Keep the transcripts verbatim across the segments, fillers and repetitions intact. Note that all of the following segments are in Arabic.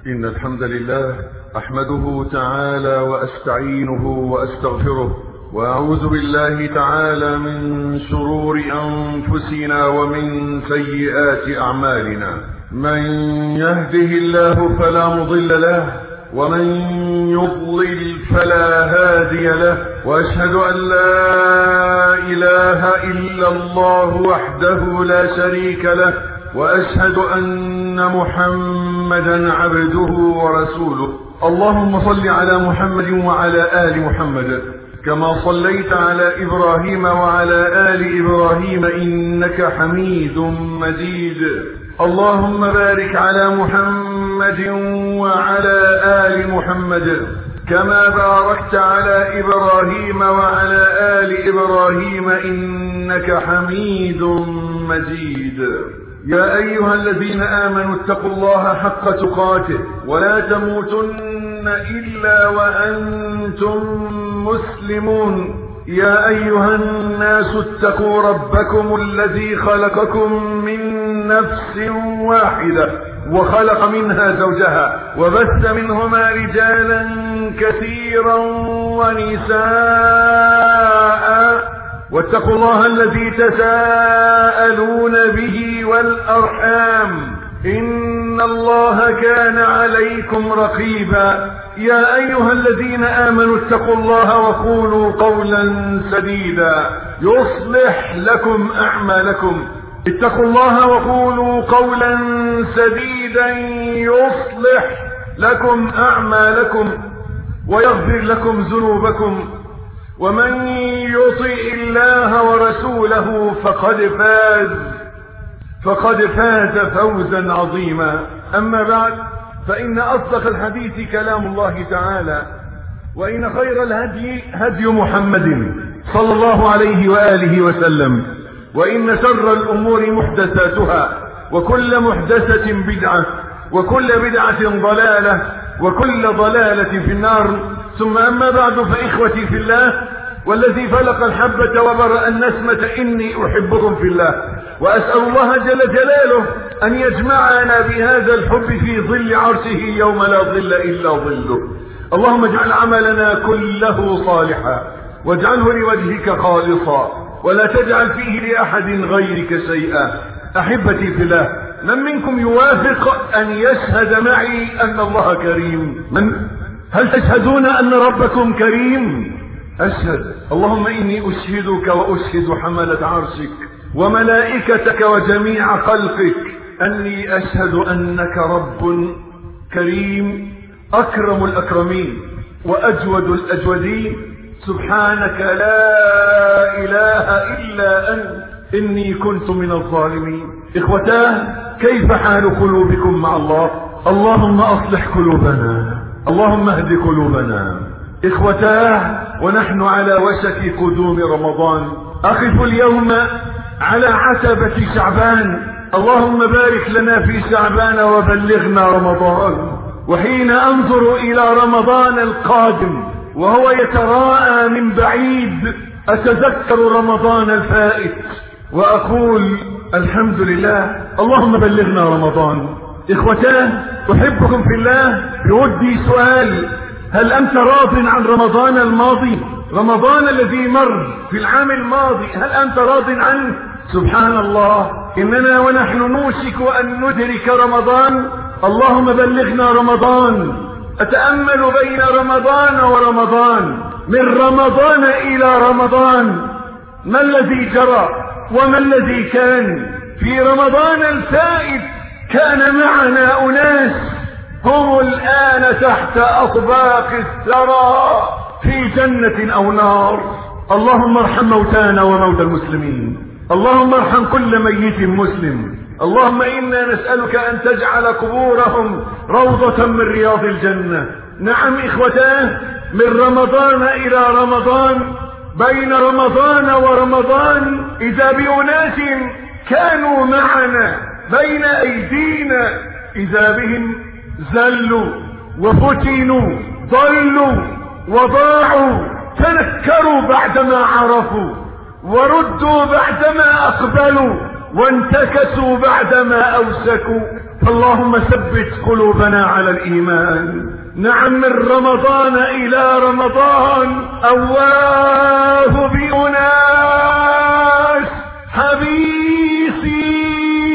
إن الحمد لله أحمده تعالى وأستعينه وأستغفره، وأعوذ بالله تعالى من شرور أنفسنا ومن سيئات أعمالنا. من يهده الله فلا مضل له، ومن يضلل فلا هادي له، وأشهد أن لا إله إلا الله وحده لا شريك له، وأشهد أن محمدا عبده ورسوله. اللهم صل على محمد وعلى آل محمد كما صليت على إبراهيم وعلى آل إبراهيم إنك حميد مجيد. اللهم بارك على محمد وعلى آل محمد كما باركت على إبراهيم وعلى آل إبراهيم إنك حميد مجيد. يا أيها الذين آمنوا اتقوا الله حق تقاته ولا تموتن إلا وأنتم مسلمون. يا أيها الناس اتقوا ربكم الذي خلقكم من نفس واحدة وخلق منها زوجها وبث منهما رجالا كثيرا ونساء، واتقوا الله الذي تساءلون به والأرحام إن الله كان عليكم رقيبا. يا أيها الذين آمنوا اتقوا الله وقولوا قولا سديدا يصلح لكم أعمالكم. اتقوا الله وقولوا قولا سديدا يصلح لكم أعمالكم ويغفر لكم ذنوبكم، ومن يطع الله ورسوله فقد فاز فقد فاز فوزا عظيما. أما بعد، فإن أصدق الحديث كلام الله تعالى، وإن خير الهدي هدي محمد صلى الله عليه وآله وسلم، وإن شر الأمور محدثاتها، وكل محدثة بدعة، وكل بدعة ضلالة، وكل ضلالة في النار. ثم أما بعد، فإخوتي في الله والذي فلق الحبة وبرأ النسمة إني أحبكم في الله، وأسأل الله جل جلاله أن يجمعنا بهذا الحب في ظل عرشه يوم لا ظل إلا ظله. اللهم اجعل عملنا كله صالحا، واجعله لوجهك خالصا، ولا تجعل فيه لأحد غيرك شيئا. أحبتي في الله، من منكم يوافق أن يشهد معي أن الله كريم؟ من؟ هل تشهدون أن ربكم كريم؟ أشهد. اللهم إني أشهدك وأشهد حملة عرشك وملائكتك وجميع خلقك أني أشهد أنك رب كريم أكرم الأكرمين وأجود الأجودين. سبحانك لا إله إلا أنت إني كنت من الظالمين. إخوتاه، كيف حال قلوبكم مع الله؟ اللهم أصلح قلوبنا، اللهم اهد قلوبنا. إخوتاه، ونحن على وشك قدوم رمضان، أقف اليوم على عتبة شعبان. اللهم بارك لنا في شعبان وبلغنا رمضان. وحين أنظر إلى رمضان القادم وهو يتراءى من بعيد، أتذكر رمضان الفائت وأقول الحمد لله. اللهم بلغنا رمضان. إخوتاه، أحبكم في الله. بودي سؤال: هل أنت راض عن رمضان الماضي؟ رمضان الذي مر في العام الماضي، هل أنت راض عنه؟ سبحان الله، إننا ونحن نوشك أن ندرك رمضان. اللهم بلغنا رمضان. أتأمل بين رمضان ورمضان، من رمضان إلى رمضان، ما الذي جرى وما الذي كان؟ في رمضان الفائت كان معنا أناس هم الآن تحت أطباق الثرى في جنة أو نار. اللهم ارحم موتانا وموتى المسلمين، اللهم ارحم كل ميت مسلم. اللهم إنا نسألك أن تجعل قبورهم روضة من رياض الجنة. نعم إخوتاه، من رمضان إلى رمضان، بين رمضان ورمضان، إذا بأناس كانوا معنا بين أيدينا إذا بهم زلوا وفتنوا ضلوا وضاعوا، تنكروا بعدما عرفوا، وردوا بعدما أقبلوا، وانتكسوا بعدما أوسكوا. اللهم ثبت قلوبنا على الإيمان. نعم، من رمضان إلى رمضان الله بأناس حبيسي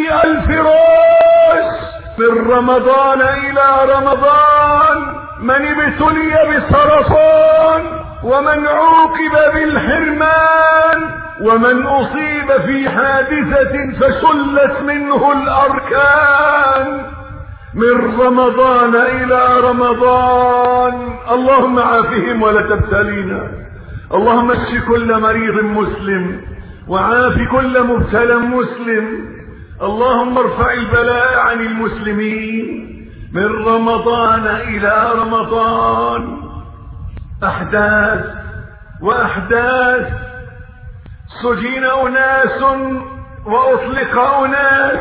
الفراش. من رمضان إلى رمضان من ابتلي بسرطان، ومن عوقب بالحرمان، ومن أصيب في حادثة فشلت منه الأركان. من رمضان إلى رمضان اللهم عافهم ولا تبتلينا. اللهم اشف كل مريض مسلم، وعاف كل مبتلى مسلم. اللهم ارفع البلاء عن المسلمين. من رمضان إلى رمضان أحداث وأحداث. سجين أناس وأطلق أناس،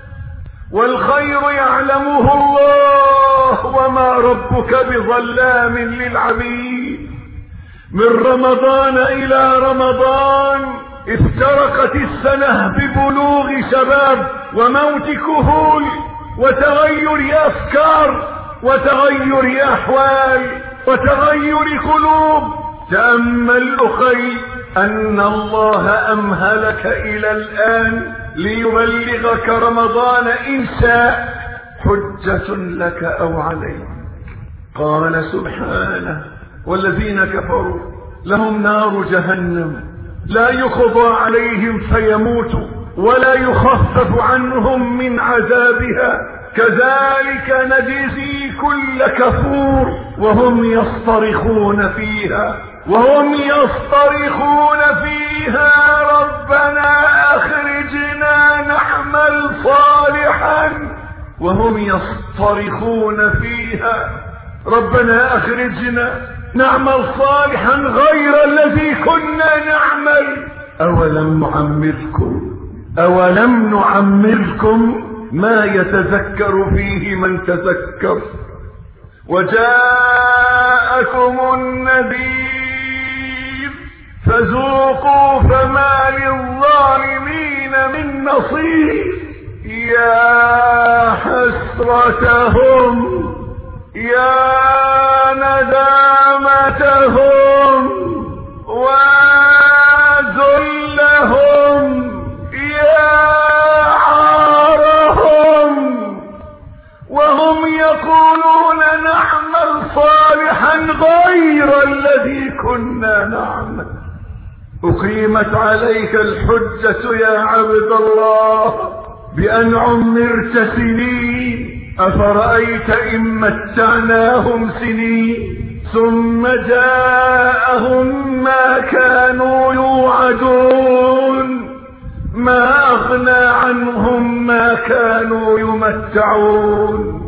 والخير يعلمه الله، وما ربك بظلام للعبيد. من رمضان إلى رمضان افترقت السنة ببلوغ شباب وموت كهول وتغير أفكار وتغير أحوال وتغير قلوب. تأمل أخي أن الله أمهلك إلى الآن ليبلغك رمضان إن شاء، حجة لك أو عليك. قال سبحانه: والذين كفروا لهم نار جهنم لا يقضى عليهم فيموتوا ولا يخفف عنهم من عذابها كذلك نجزي كل كفور وهم يصطرخون فيها وهم يصطرخون فيها ربنا أخرجنا نعمل صالحا وهم يصطرخون فيها ربنا أخرجنا نعمل صالحا غير الذي كنا نعمل. أولم نعمركم أولم نعمركم ما يتذكر فيه من تذكر وجاءكم النذير فذوقوا فما للظالمين من نصير. يا حسرتهم يا ندامتهم وذلهم يا عارهم وهم يقولون نعمل صالحا غير الذي كنا نعمل. أقيمت عليك الحجة يا عبد الله بأن عمرت سنين. أفرأيت إن متعناهم سنين ثم جاءهم ما كانوا يوعدون ما أغنى عنهم ما كانوا يمتعون.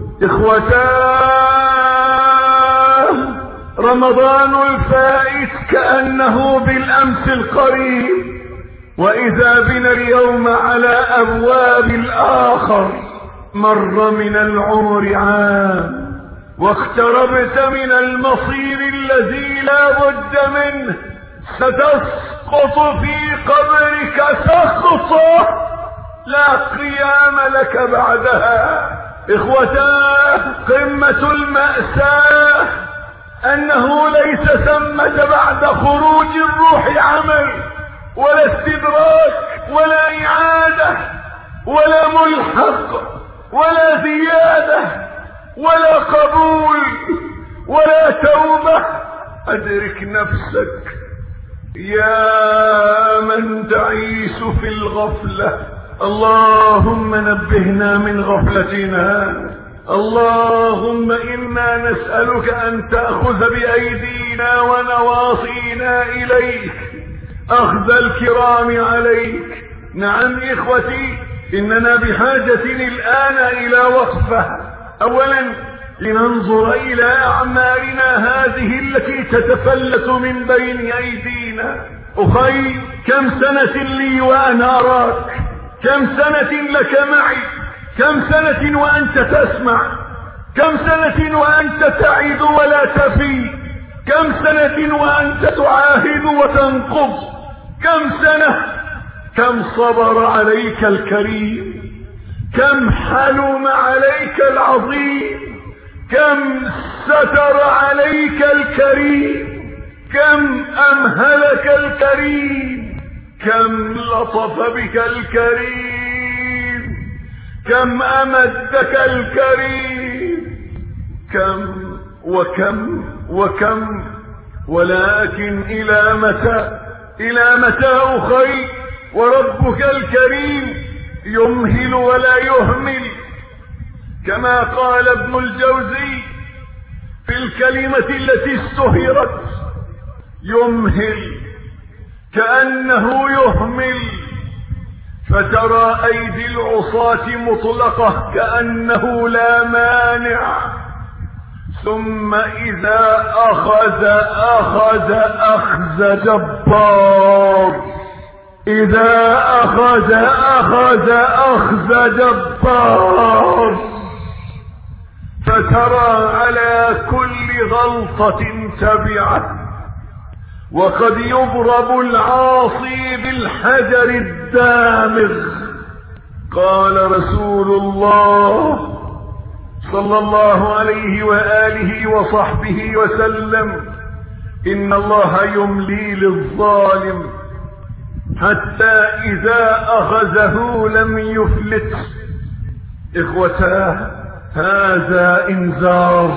إخوتاه رمضان الفائت كأنه بالأمس القريب، وإذا بنا اليوم على أبواب الآخر. مر من العمر عام واقتربت من المصير الذي لا بد منه. ستسقط في قبرك سقطة لا قيام لك بعدها. إخوتاه قمة المأساة أنه ليس ثمة بعد خروج الروح عمل ولا استدراك ولا إعادة ولا ملحق ولا زيادة ولا قبول ولا توبة. أدرك نفسك يا من تعيش في الغفلة. اللهم نبهنا من غفلتنا. اللهم إنا نسألك أن تأخذ بأيدينا ونواصينا إليك أخذ الكرام عليك. نعم إخوتي، إننا بحاجة الآن إلى وقفة. أولا لننظر إلى أعمالنا هذه التي تتفلت من بين أيدينا. أخي، كم سنة لي وأنا أراك، كم سنة لك معي، كم سنة وأنت تسمع، كم سنة وأنت تعد ولا تفي، كم سنة وأنت تعاهد وتنقض، كم سنة، كم صبر عليك الكريم، كم حلم عليك العظيم، كم ستر عليك الكريم، كم أمهلك الكريم، كم لطف بك الكريم، كم أمدك الكريم، كم وكم وكم. ولكن إلى متى إلى متى أخي؟ وربك الكريم يمهل ولا يهمل، كما قال ابن الجوزي في الكلمة التي استهرت: يمهل كأنه يهمل، فترى أيدي العصاة مطلقة كأنه لا مانع، ثم إذا أخذ أخذ أخذ جبار، إذا أخذ أخذ أخذ جبار، فترى على كل غلطة تبعة، وقد يضرب العاصي بالحجر الدامغ. قال رسول الله صلى الله عليه وآله وصحبه وسلم: إن الله يملي للظالم حتى إذا أخذه لم يفلت. إخوتاه، هذا إنذار،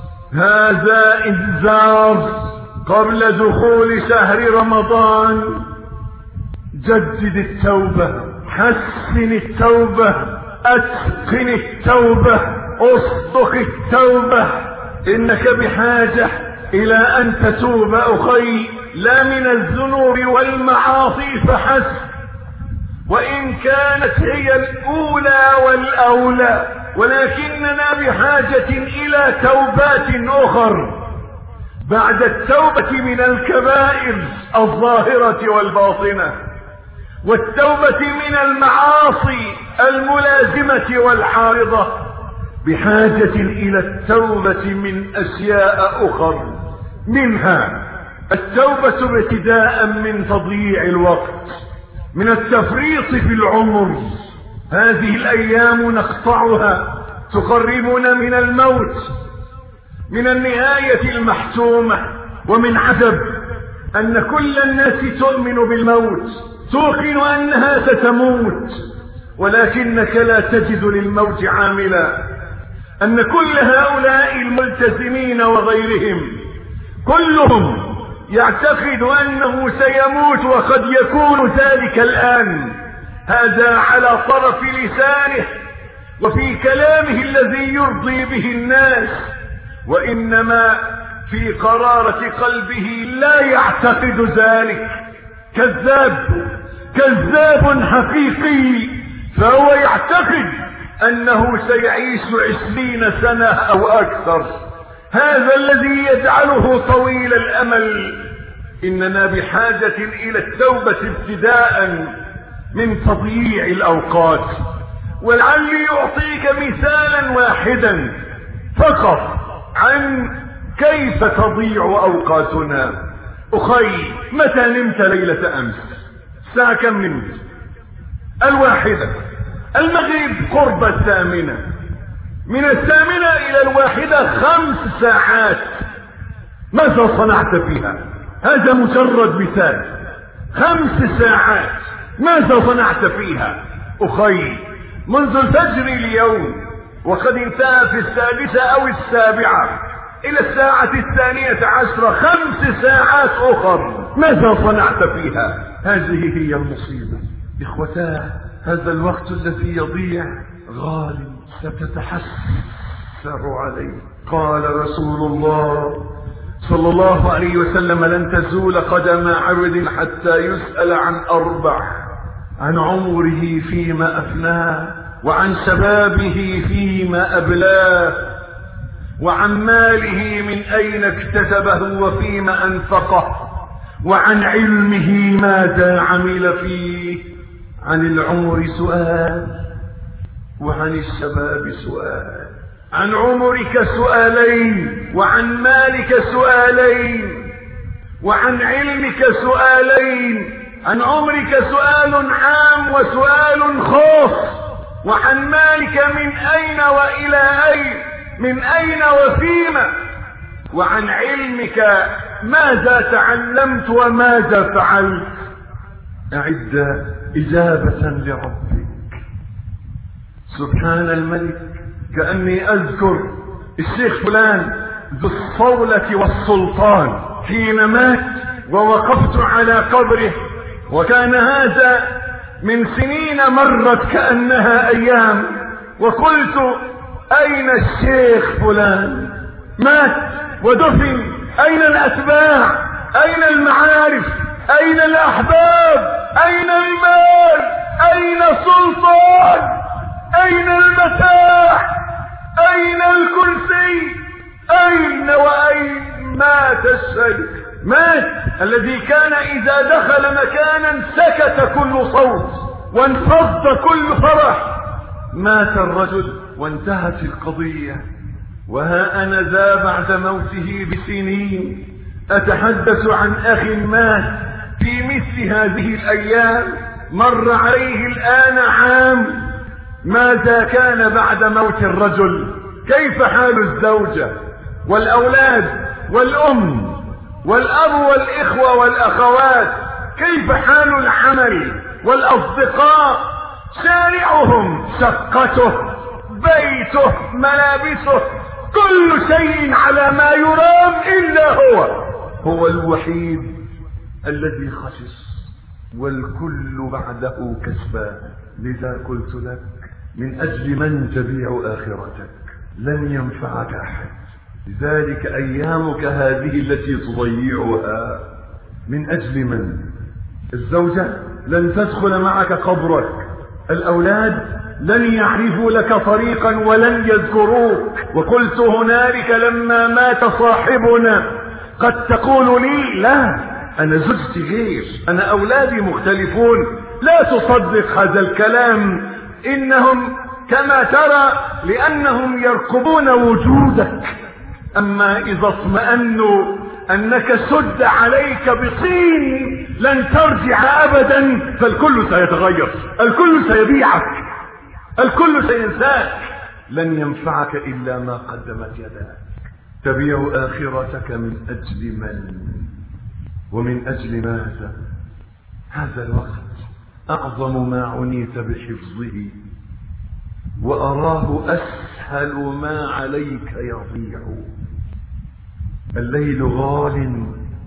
هذا إنذار قبل دخول شهر رمضان. جدد التوبة، حسن التوبة، أتقن التوبة، اصدق التوبة. إنك بحاجة إلى أن تتوب أخي، لا من الذنوب والمعاصي فحسب، وإن كانت هي الأولى والأولى، ولكننا بحاجة إلى توبات أخر بعد التوبة من الكبائر الظاهرة والباطنة، والتوبة من المعاصي الملازمة والعارضة، بحاجة إلى التوبة من أشياء أخر، منها التوبة ابتداء من تضييع الوقت، من التفريط في العمر. هذه الأيام نقطعها تقربنا من الموت، من النهاية المحتومة. ومن عجب أن كل الناس تؤمن بالموت، توقن أنها ستموت، ولكنك لا تجد للموت عاملا. أن كل هؤلاء الملتزمين وغيرهم كلهم يعتقد أنه سيموت، وقد يكون ذلك الآن. هذا على طرف لسانه وفي كلامه الذي يرضي به الناس، وإنما في قرارة قلبه لا يعتقد ذلك. كذاب، كذاب حقيقي، فهو يعتقد أنه سيعيش عشرين سنة أو أكثر. هذا الذي يجعله طويل الأمل. إننا بحاجة إلى التوبة ابتداء من تضييع الأوقات. ولعلي أعطيك مثالا واحدا فقط عن كيف تضيع أوقاتنا. أخي، متى نمت ليلة أمس؟ الساعة كم نمت؟ الواحدة. المغرب قرب الثامنة، من الثامنة إلى الواحدة خمس ساعات. ماذا صنعت فيها؟ هذا مجرد مثال. خمس ساعات ماذا صنعت فيها؟ أخي، منذ الفجر اليوم وقد انتهى في السادسة أو السابعة إلى الساعة الثانية عشرة، خمس ساعات أخر، ماذا صنعت فيها؟ هذه هي المصيبة. إخوتاه، هذا الوقت الذي يضيع غالي، ستتحسر عليه. قال رسول الله صلى الله عليه وسلم: لن تزول قدم عبد حتى يسأل عن أربع: عن عمره فيما أفناه، وعن شبابه فيما أبلاه، وعن ماله من أين اكتسبه وفيما أنفقه، وعن علمه ماذا عمل فيه. عن العمر سؤال، وعن الشباب سؤال. عن عمرك سؤالين، وعن مالك سؤالين، وعن علمك سؤالين. عن عمرك سؤال عام وسؤال خاص، وعن مالك من أين وإلى أين، من أين وفيما، وعن علمك ماذا تعلمت وماذا فعلت. أعد إجابة لربك. سبحان الملك، كأني أذكر الشيخ فلان ذو الصولة والسلطان حين مات ووقفت على قبره، وكان هذا من سنين مرت كأنها أيام، وقلت أين الشيخ فلان؟ مات ودفن، أين الأتباع؟ أين المعارف؟ أين الأحباب؟ أين المال؟ أين السلطان؟ أين المتاع؟ أين الكرسي؟ أين وأين؟ مات الشيخ، مات الذي كان إذا دخل مكانا سكت كل صوت وانفض كل فرح. مات الرجل وانتهت القضية، وها أنا ذا بعد موته بسنين أتحدث عن أخ مات في مثل هذه الأيام، مر عليه الآن عام. ماذا كان بعد موت الرجل؟ كيف حال الزوجة والأولاد والأم والأب والإخوة والأخوات؟ كيف حال العمل والأصدقاء؟ شارعهم، شقته، بيته، ملابسه، كل شيء على ما يرام إلا هو. هو الوحيد الذي خسس، والكل بعده كسبان. لذا قلت لك من أجل من تبيع آخرتك؟ لن ينفعك أحد. لذلك أيامك هذه التي تضيعها من أجل من؟ الزوجة لن تدخل معك قبرك، الأولاد لن يعرفوا لك طريقا ولن يذكروك. وقلت هنالك لما مات صاحبنا قد تقول لي لا أنا زوجتي غير، أنا أولادي مختلفون. لا تصدق هذا الكلام، إنهم كما ترى لأنهم يرقبون وجودك. أما إذا اطمأنوا أنك سد عليك بطين لن ترجع أبدا، فالكل سيتغير، الكل سيبيعك، الكل سينساك. لن ينفعك إلا ما قدمت يداك. تبيع آخرتك من أجل من ومن أجل ماذا؟ هذا الوقت أعظم ما عنيت بحفظه، وأراه أسهل ما عليك يضيع. الليل غال،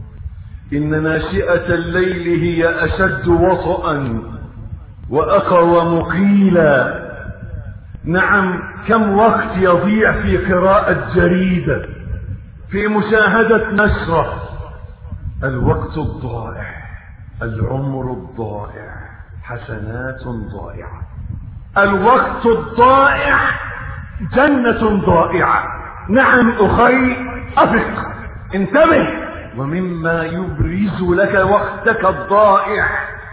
إن ناشئة الليل هي أشد وطئا وأقوى مقيلا. نعم، كم وقت يضيع في قراءة جريدة، في مشاهدة نشرة. الوقت الضائع، العمر الضائع، حسنات ضائعة. الوقت الضائع جنة ضائعة. نعم أخي، أفق، انتبه. ومما يبرز لك وقتك الضائع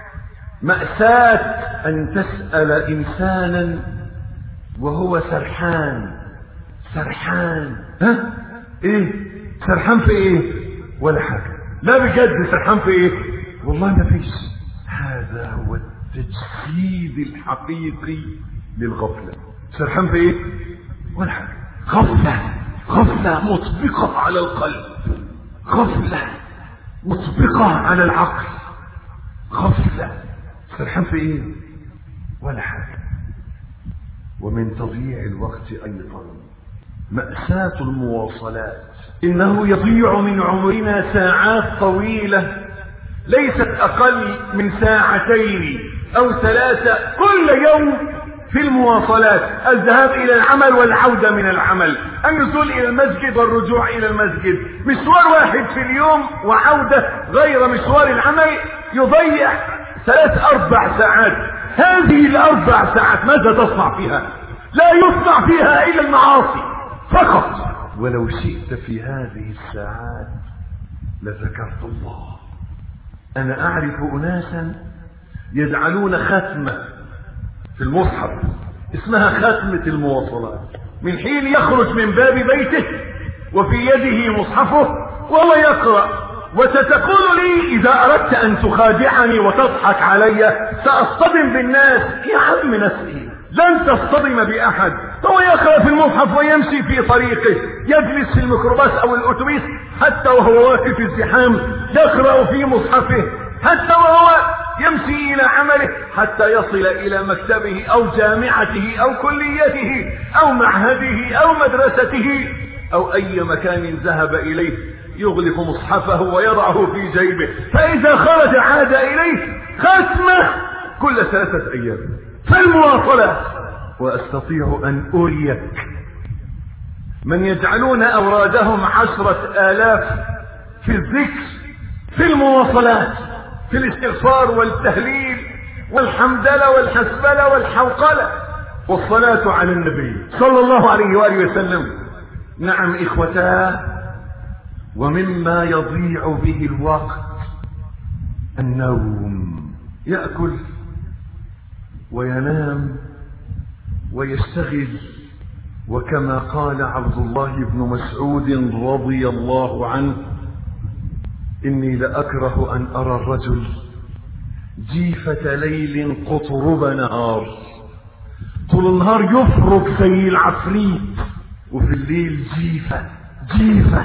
مأساة أن تسأل إنسانا وهو سرحان. سرحان، ها؟ إيه؟ سرحان في إيه؟ ولا حاجة. لا بجد، سرحان في إيه؟ والله ما فيش. هذا هو التجسيد الحقيقي للغفلة. سرحان في إيه؟ ولا حاجة. غفلة، غفلة مطبقة على القلب، غفلة مطبقة على العقل، غفلة. سرحان في إيه؟ ولا حاجة. ومن تضييع الوقت أيضا مأساة المواصلات. إنه يضيع من عمرنا ساعات طويلة ليست أقل من ساعتين أو ثلاثة كل يوم في المواصلات. الذهاب إلى العمل والعودة من العمل، النزول إلى المسجد والرجوع إلى المسجد. مشوار واحد في اليوم وعودة غير مشوار العمل يضيع ثلاث أربع ساعات. هذه الأربع ساعات ماذا تصنع فيها؟ لا يصنع فيها إلا المعاصي فقط. ولو شئت في هذه الساعات لذكرت الله. أنا أعرف أناسا يجعلون ختمة في المصحف اسمها ختمة المواصلات. من حين يخرج من باب بيته وفي يده مصحفه وهو يقرأ. وستقول لي إذا أردت أن تخادعني وتضحك علي سأصطدم بالناس. يا عم ناس إيه؟ لن تصطدم بأحد. هو يقرأ في المصحف ويمشي في طريقه، يجلس في الميكروباص أو الأتوبيس حتى وهو واقف في الزحام يقرأ في مصحفه، حتى وهو يمشي إلى عمله، حتى يصل إلى مكتبه أو جامعته أو كليته أو معهده أو مدرسته أو أي مكان ذهب إليه يغلق مصحفه ويضعه في جيبه، فإذا خرج عاد إليه ختمه كل ثلاثة أيام. فالمواصلات. وأستطيع أن أريك من يجعلون أورادهم عشرة آلاف في الذكر في المواصلات، في الاستغفار والتهليل والحمدلة والحسبلة والحوقلة والصلاة على النبي صلى الله عليه وآله وسلم. نعم إخوتاه، ومما يضيع به الوقت النوم. يأكل وينام ويشتغل، وكما قال عبد الله بن مسعود رضي الله عنه: إني لأكره أن أرى الرجل جيفة ليل قطرب نهار، طول النهار يفرق زي العفريت، وفي الليل جيفة جيفة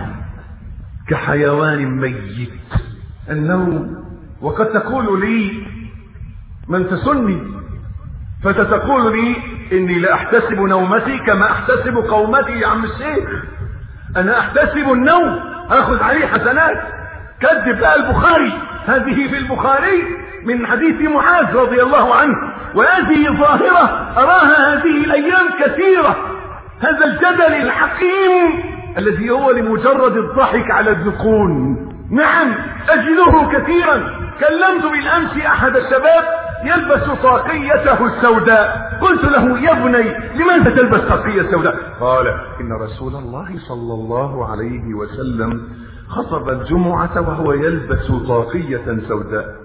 كحيوان ميت. النوم. وقد تقول لي من تسني فتتقول لي: إني لأحتسب نومتي كما أحتسب قومتي. يا عم الشيخ، أنا أحتسب النوم أخذ عليه حسنات. كذب بقى البخاري، هذه في البخاري من حديث معاذ رضي الله عنه، وهذه ظاهرة أراها هذه الأيام كثيرة. هذا الجدل الحكيم الذي هو لمجرد الضحك على الذقون. نعم أجده كثيرا. كلمت بالأمس أحد الشباب يلبس طاقيته السوداء، قلت له: يا بني لماذا تلبس طاقية السوداء؟ قال: إن رسول الله صلى الله عليه وسلم خطب الجمعة وهو يلبس طاقية سوداء.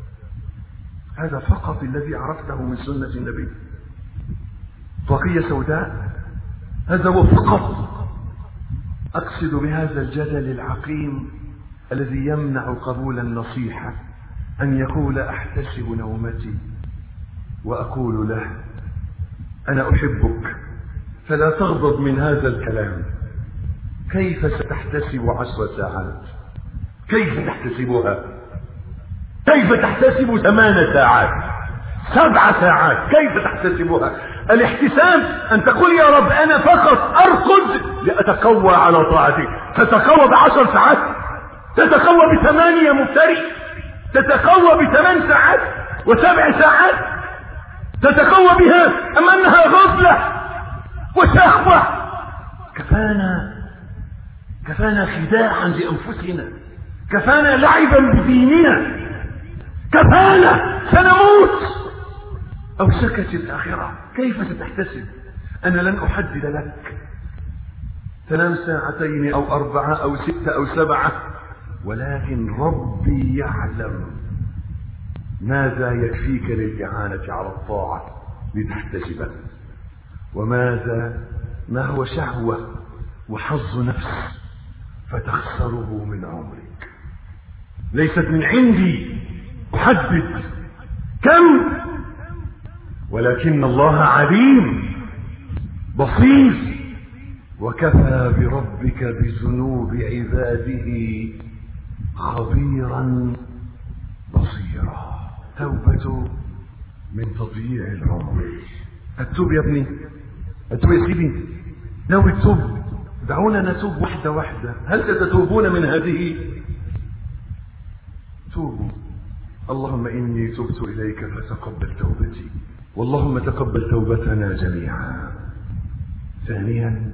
هذا فقط الذي عرفته من سنة النبي، طاقية سوداء، هذا هو فقط. أقصد بهذا الجدل العقيم الذي يمنع قبول النصيحة أن يقول: أحتسب نومتي، وأقول له: أنا أحبك فلا تغضب من هذا الكلام. كيف ستحتسب عشر ساعات؟ كيف تحتسبها؟ كيف تحتسب ثمان ساعات؟ سبع ساعات؟ كيف تحتسبها؟ الاحتساب أن تقول: يا رب أنا فقط أرقد لأتقوى على طاعتك. تتقوى بعشر ساعات؟ تتقوى بثمانية مفتري؟ تتقوى بثمان ساعات وسبع ساعات؟ تتقوى بها أم أنها غفلة وشهوة؟ كفانا كفانا خداعا لأنفسنا، كفانا لعبا بديننا، كفانا سنموت أو سكت الآخرة. كيف ستحتسب؟ أنا لن أحدد لك تنام ساعتين أو أربعة أو ستة أو سبعة، ولكن ربي يعلم ماذا يكفيك للإعانة على الطاعة لتحتسبه، وماذا ما هو شهوة وحظ نفس فتخسره من عمرك. ليست من عندي أحدد كم، ولكن الله عليم بصير، وكفى بربك بذنوب عباده خبيرا بصيرا. توبة من تضييع العمر. التوب يا ابني، التوب يا سيدي، ناوي التوب. دعونا نتوب واحدة واحدة. هل ستتوبون من هذه؟ توبوا. اللهم إني تبت إليك فتقبل توبتي، واللهم تقبل توبتنا جميعا. ثانيا،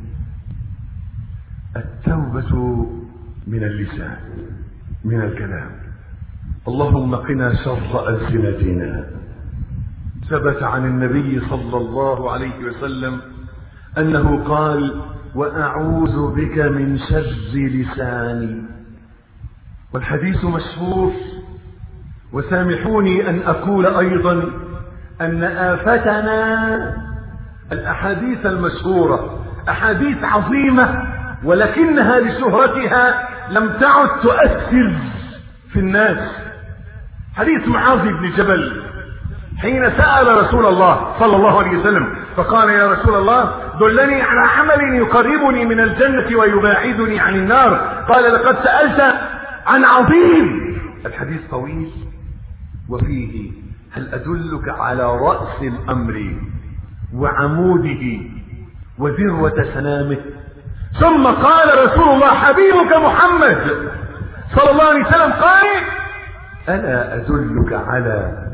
التوبة من اللسان، من الكلام. اللهم قنا شر ألسنتنا. ثبت عن النبي صلى الله عليه وسلم أنه قال: وأعوذ بك من شر لساني. والحديث مشهور. وسامحوني أن أقول أيضا أن آفتنا الأحاديث المشهورة أحاديث عظيمة، ولكنها لشهرتها لم تعد تؤثر في الناس. حديث معاذ بن جبل حين سأل رسول الله صلى الله عليه وسلم فقال يا رسول الله دلني على عمل يقربني من الجنة ويباعدني عن النار. قال لقد سألت عن عظيم. الحديث طويل وفيه هل أدلك على رأس الأمر وعموده وذروة سنامه. ثم قال رسول الله حبيبك محمد صلى الله عليه وسلم قال ألا أدلك على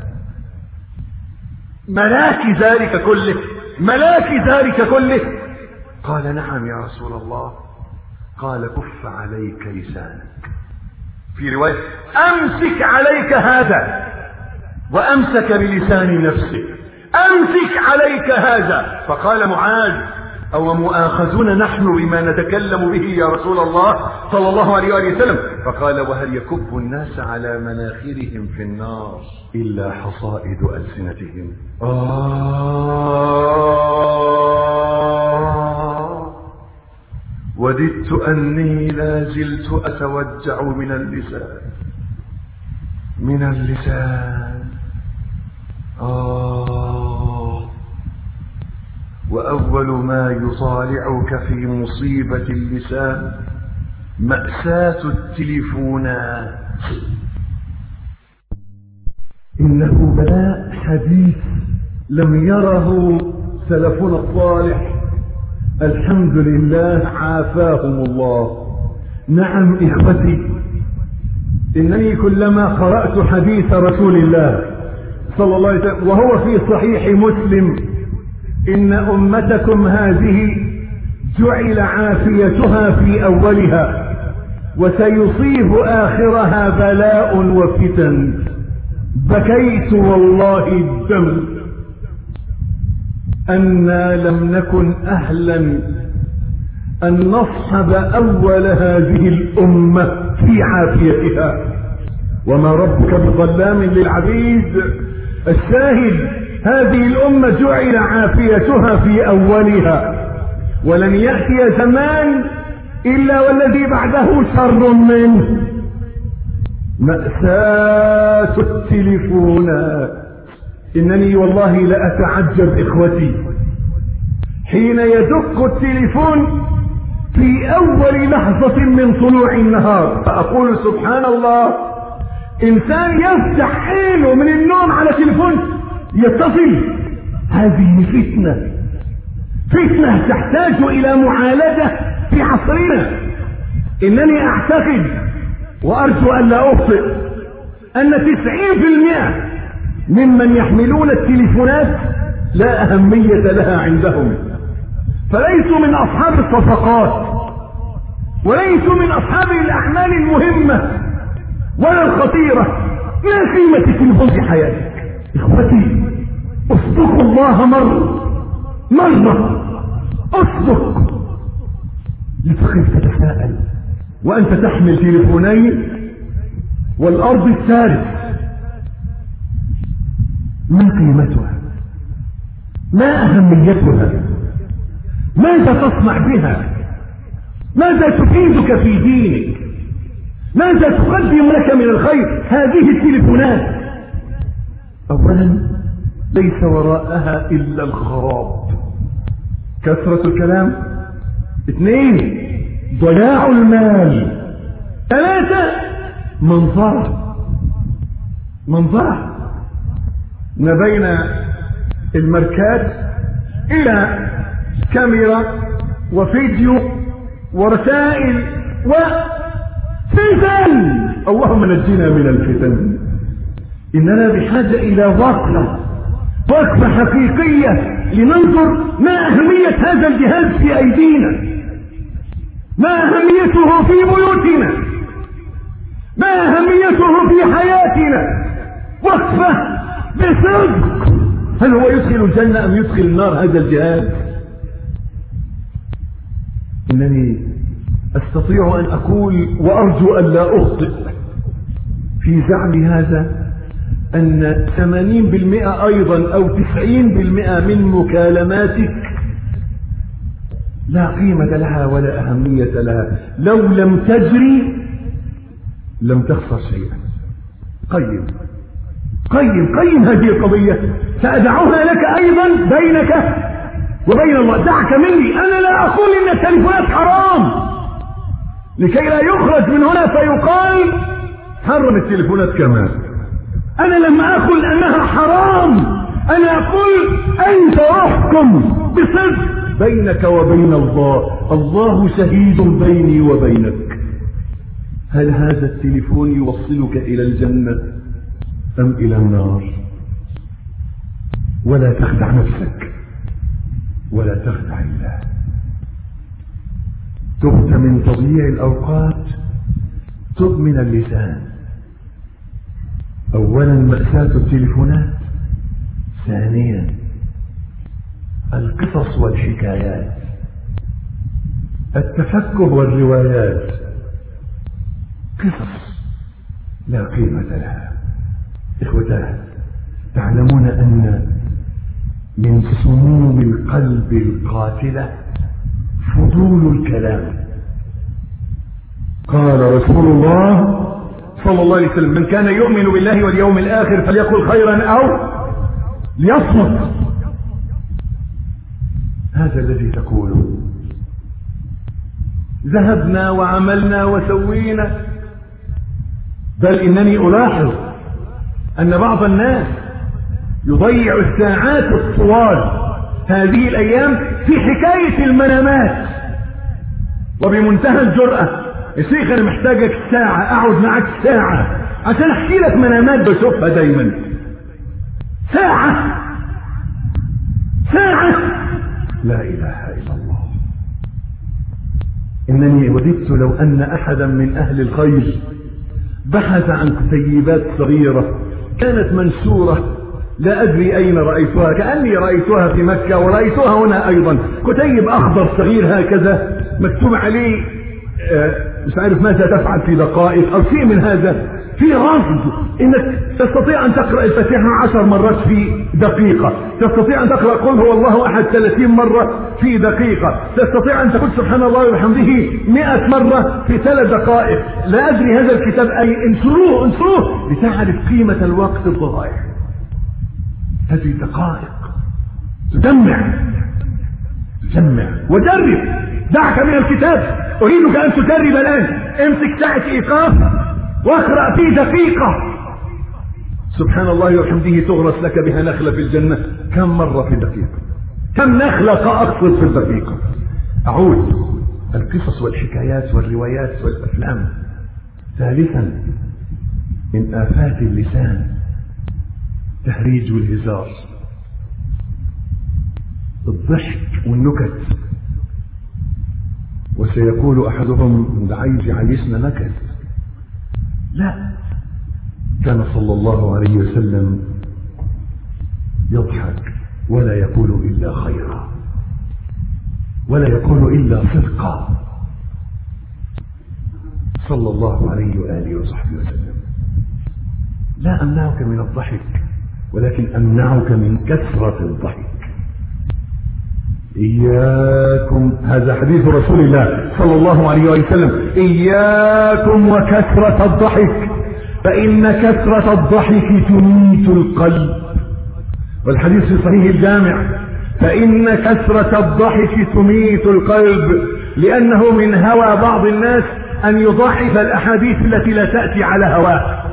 ملاك ذلك كله ملاك ذلك كله. قال نعم يا رسول الله. قال كف عليك لسانك. في رواية أمسك عليك هذا. وأمسك بلسان نفسه أمسك عليك هذا. فقال معاذ أو مؤاخذون نحن بما نتكلم به يا رسول الله صلى الله عليه وآله وسلم. فقال وهل يكب الناس على مناخرهم في النار إلا حصائد ألسنتهم. آه وددت أني لا زلت أتوجع من اللسان من اللسان. آه وأول ما يطالعك في مصيبة اللسان مأساة التليفونات. إنه بلاء حديث لم يره سلفنا الصالح الحمد لله عافاهم الله. نعم إخوتي إنني كلما قرأت حديث رسول الله صلى الله عليه وسلم وهو في صحيح مسلم إن أمتكم هذه جعل عافيتها في أولها وسيصيب آخرها بلاء وفتن. بكيت والله الدم أنا لم نكن أهلا أن نصحب أول هذه الأمة في عافيتها. وما ربك بظلام للعبيد. الشاهد هذه الأمة جعل عافيتها في أولها ولن يأتي زمان إلا والذي بعده شر منه. مأساة التليفونات. إنني والله لأتعجب إخوتي حين يدق التليفون في أول لحظة من طلوع النهار. فأقول سبحان الله إنسان يفتح عينه من النوم على تليفون يتصل. هذه فتنة فتنة تحتاج إلى معالجة في عصرنا. إنني أعتقد وأرجو أن لا أخطئ أن تسعين في المئة ممن يحملون التليفونات لا أهمية لها عندهم. فليسوا من أصحاب الصفقات وليسوا من أصحاب الأعمال المهمة ولا الخطيرة. ما قيمة التليفون في حياتك إخوتي؟ اصدقوا الله مرة مرة اصدق لتخيف تتساءل وأنت تحمل تليفونين والأرض الثالث. ما قيمتها؟ ما أهميتها؟ ماذا تصنع بها؟ ماذا تفيدك في دينك؟ ماذا تقدم لك من الخير هذه التليفونات؟ أولا ليس وراءها إلا الخراب كثرة الكلام. اثنين ضياع المال. ثلاثة منظرة منظرة ما بين الماركات إلى كاميرا وفيديو ورسائل وفتن. اللهم نجينا من الفتن. إننا بحاجة إلى وقفة وقفة حقيقية لننظر ما أهمية هذا الجهاز في أيدينا، ما أهميته في بيوتنا، ما أهميته في حياتنا. وقفة بصدق. هل هو يدخل الجنة أم يدخل النار هذا الجهاز؟ إنني أستطيع أن أقول وأرجو أن لا أخطئ في زعم هذا أن ثمانين بالمئة أيضا أو تسعين بالمئة من مكالماتك لا قيمة لها ولا أهمية لها. لو لم تجري لم تخسر شيئا. قيم قيم قيم هذه القضية، سأدعوها لك أيضا بينك وبين الله. دعك مني، أنا لا أقول إن التليفونات حرام لكي لا يخرج من هنا فيقال حرم التليفونات كمان. أنا لما أقول أنها حرام، أنا أقول أنت احكم بصدق بينك وبين الله. الله شهيد بيني وبينك. هل هذا التليفون يوصلك إلى الجنة أم إلى النار؟ ولا تخدع نفسك ولا تخدع الله. تبت من تضييع الأوقات، تب من اللسان. أولا مأساة التليفونات، ثانيا القصص والحكايات، التفكر والروايات، قصص لا قيمة لها. إخوتاه، تعلمون أن من سموم القلب القاتلة فضول الكلام. قال رسول الله صلى الله عليه وسلم: من كان يؤمن بالله واليوم الآخر فليقل خيرا أو ليصمت. هذا الذي تقوله. ذهبنا وعملنا وسوينا، بل إنني ألاحظ أن بعض الناس يضيع الساعات الطوال هذه الأيام في حكاية المنامات، وبمنتهى الجرأة: يا شيخ أنا محتاجك ساعة، أقعد معك ساعة عشان أحكي لك منامات بشوفها دايما. ساعة ساعة لا إله إلا الله. إنني وددت لو أن أحدا من أهل الخير بحث عن كتيبات صغيرة كانت منشورة، لا أدري أين رأيتها، كأني رأيتها في مكة ورأيتها هنا أيضا، كتيب أخضر صغير هكذا مكتوب عليه آه مش عارف ماذا تفعل في دقائق أو شيء من هذا، في رصد إنك تستطيع أن تقرأ الفاتحة عشر مرات في دقيقة، تستطيع أن تقرأ قل هو الله أحد ثلاثين مرة في دقيقة، تستطيع أن تقول سبحان الله وبحمده مئة مرة في ثلاث دقائق. لا أدري هذا الكتاب أي، انشروه انشروه لتعرف قيمة الوقت الضائع. هذه دقائق تجمع تجمع وجرب. دعك من الكتاب، أريدك أن تجرب الآن. امسك ساعة إيقاف واقرأ في دقيقة سبحان الله وبحمده تغرس لك بها نخلة في الجنة. كم مرة في دقيقة؟ كم نخلة أقصد في الدقيقة؟ أعود: القصص والحكايات والروايات والأفلام. ثالثا من آفات اللسان تهريج والهزار، الضحك والنكت. وسيقول أحدهم: ده عايز يعيشنا نكت. لا، كان صلى الله عليه وسلم يضحك ولا يقول إلا خيرا ولا يقول إلا صدقا صلى الله عليه وآله وصحبه وسلم. لا أمنعك من الضحك، ولكن أمنعك من كثرة الضحك. إياكم، هذا حديث رسول الله صلى الله عليه وسلم: إياكم وكثرة الضحك فإن كثرة الضحك تميت القلب. والحديث في صحيح الجامع: فإن كثرة الضحك تميت القلب، لأنه من هوى بعض الناس أن يضاعف الأحاديث التي لا تأتي على هواه.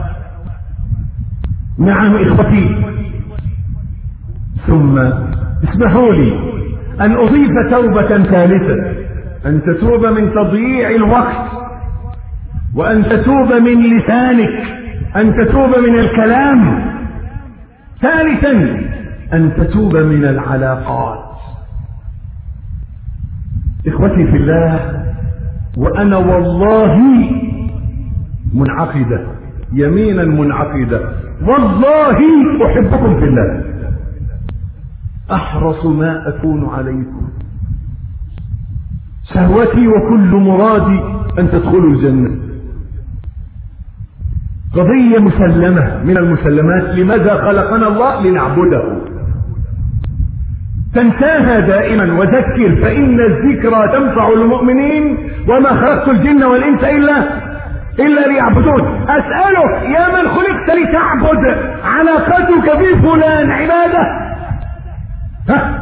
نعم إخوتي. ثم اسمحوا لي أن أضيف توبة ثالثة، أن تتوب من تضييع الوقت، وأن تتوب من لسانك، أن تتوب من الكلام. ثالثا أن تتوب من العلاقات. إخوتي في الله، وأنا والله منعقدة يمينا منعقدة، والله أحبكم في الله، أحرص ما أكون عليكم. شهوتي وكل مرادي أن تدخلوا الجنة. قضية مسلمة من المسلمات. لماذا خلقنا الله؟ لنعبده. تنساها دائما وذكر، فإن الذكرى تنفع المؤمنين، وما خلقت الجن والإنس إلا إلا ليعبدون. أسألك يا من خلقت لتعبد، علاقتك بفلان عبادة؟ ها؟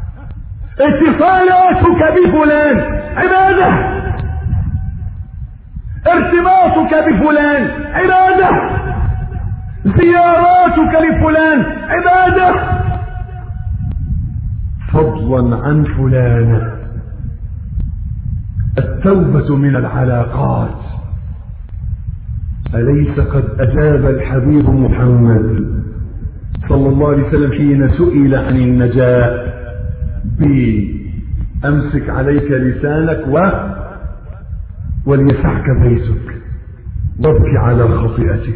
اتصالاتك بفلان عبادة؟ ارتباطك بفلان عبادة؟ زياراتك لفلان عبادة؟ فضلا عن فلان، التوبة من العلاقات. أليس قد أجاب الحبيب محمد صلى الله عليه وسلم حين سئل عن النجاة بأمسك عليك لسانك و وليسعك بيتك وابكي على خطيئتك.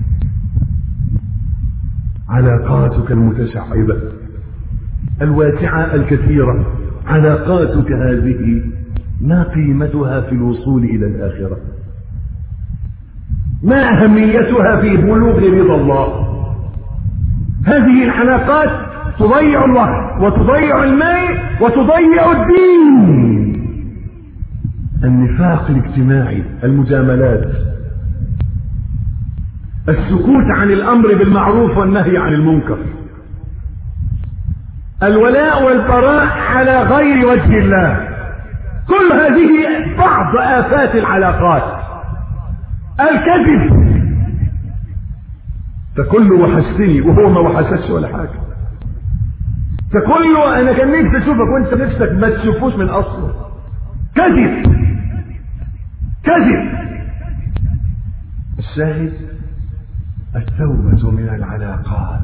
علاقاتك المتشعبة الواسعة الكثيرة، علاقاتك هذه ما قيمتها في الوصول إلى الآخرة؟ ما أهميتها في بلوغ رضا الله؟ هذه العلاقات تضيع الوقت وتضيع المال وتضيع الدين. النفاق الاجتماعي، المجاملات، السكوت عن الأمر بالمعروف والنهي عن المنكر، الولاء والبراء على غير وجه الله، كل هذه بعض آفات العلاقات. الكذب، تقول له وحشتني وهو ما وحشتش ولا حاجة، تقول له أنا كان نفسي أشوفك وأنت نفسك ما تشوفوش من أصله. كذب كذب. الشاهد التوبة من العلاقات،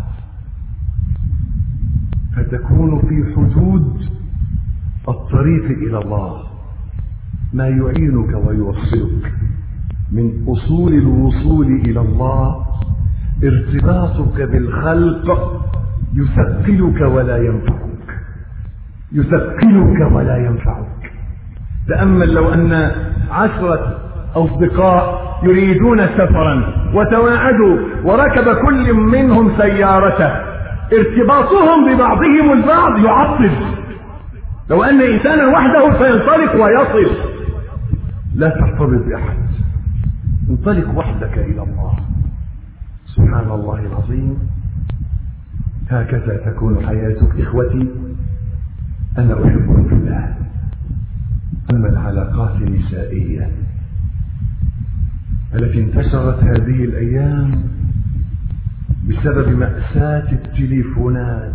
فتكون في حدود الطريق إلى الله ما يعينك ويوصلك. من أصول الوصول إلى الله ارتباطك بالخلق يثقلك ولا ينفعك، يثقلك ولا ينفعك. تأمل لو أن عشرة أصدقاء يريدون سفرا وتواعدوا وركب كل منهم سيارته، ارتباطهم ببعضهم البعض يعطل. لو أن إنسانا وحده سينطلق ويصل. لا ترتبط بأحد، انطلق وحدك إلى الله. سبحان الله العظيم. هكذا تكون حياتك. إخوتي أنا أحبكم في الله. أما العلاقات النسائية التي انتشرت هذه الأيام بسبب مأساة التليفونات،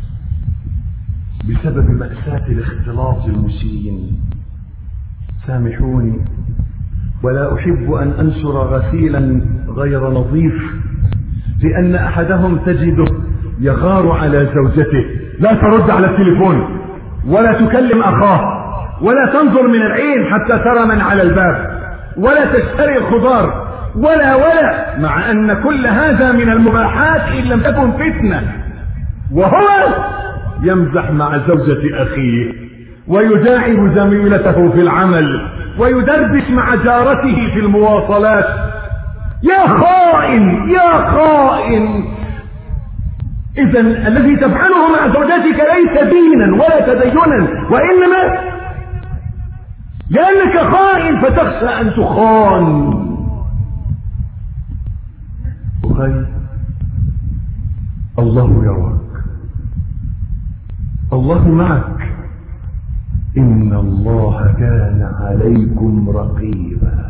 بسبب مأساة الاختلاط المشين، سامحوني ولا أحب أن أنشر غسيلا غير نظيف، لأن أحدهم تجده يغار على زوجته، لا ترد على التليفون ولا تكلم أخاه ولا تنظر من العين حتى ترى من على الباب ولا تشتري الخضار ولا ولا مع أن كل هذا من المباحات إن لم تكن فتنة. وهو يمزح مع زوجة أخيه ويداعب زميلته في العمل ويدردش مع جارته في المواصلات. يا خائن يا خائن. إذن الذي تفعله مع زوجتك ليس دينا ولا تدينا، وإنما لأنك خائن فتخشى أن تخان. أخي الله يراك، الله معك، إن الله كان عليكم رقيبا.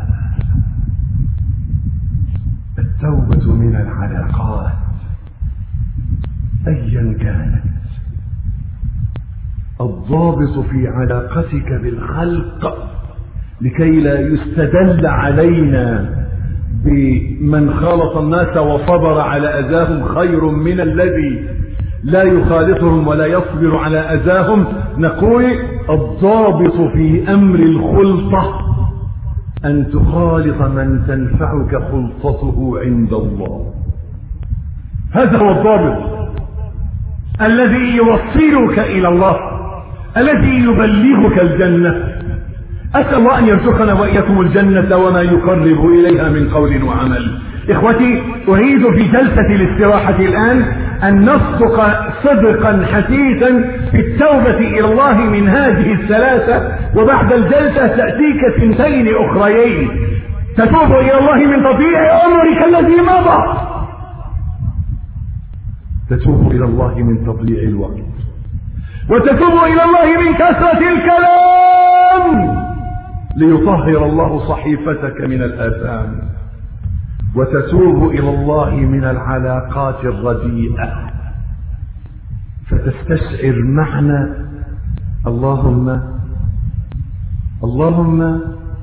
التوبة من العلاقات أيا كانت. الضابط في علاقتك بالخلق لكي لا يستدل علينا بمن خالط الناس وصبر على أذاهم خير من الذي لا يخالطهم ولا يصبر على أذاهم. نقول الضابط في أمر الخلطة أن تخالط من تنفعك خلطته عند الله. هذا هو الضابط الذي يوصلك إلى الله، الذي يبلغك الجنة. أسأل الله أن يرزقنا وإياكم الجنة وما يقرب إليها من قول وعمل. إخوتي أريد في جلسة الاستراحة الآن أن نصدق صدقا حثيثا في التوبة إلى الله من هذه الثلاثة، وبعد الجلسة تأتيك سنتين أخريين. تتوب إلى الله من تضييع عمرك الذي مضى، تتوب إلى الله من تضييع الوقت، وتتوب إلى الله من كثرة الكلام ليطهر الله صحيفتك من الآثام، وتتوب إلى الله من العلاقات الرديئة فتستشعر معنى اللهم اللهم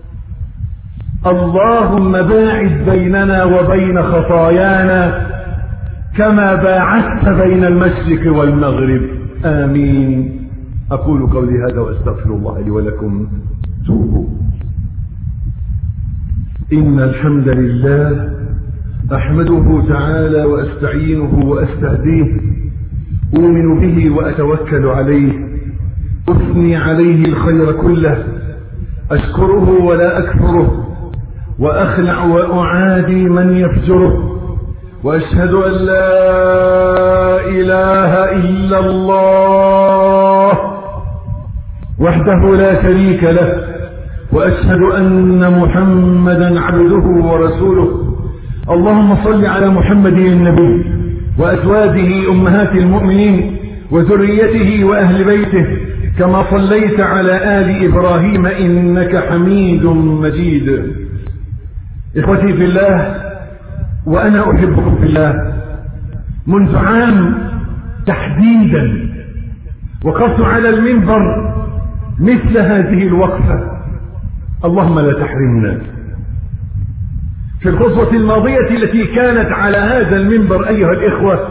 اللهم باعد بيننا وبين خطايانا كما باعدت بين المشرق والمغرب. آمين. أقول قولي هذا وأستغفر الله لي ولكم. توبوا. إن الحمد لله أحمده تعالى وأستعينه وأستهديه، أؤمن به وأتوكل عليه، أثني عليه الخير كله، أشكره ولا أكفره، وأخلع وأعادي من يفجره، وأشهد أن لا إله إلا الله وحده لا شريك له، وأشهد أن محمدا عبده ورسوله. اللهم صل على محمد النبي وأزواجه أمهات المؤمنين وذريته وأهل بيته كما صليت على آل إبراهيم إنك حميد مجيد. إخوتي في الله، وأنا أحبكم في الله، منذ عام تحديدا وقفت على المنبر مثل هذه الوقفة. اللهم لا تحرمنا. في الخطوة الماضية التي كانت على هذا المنبر أيها الإخوة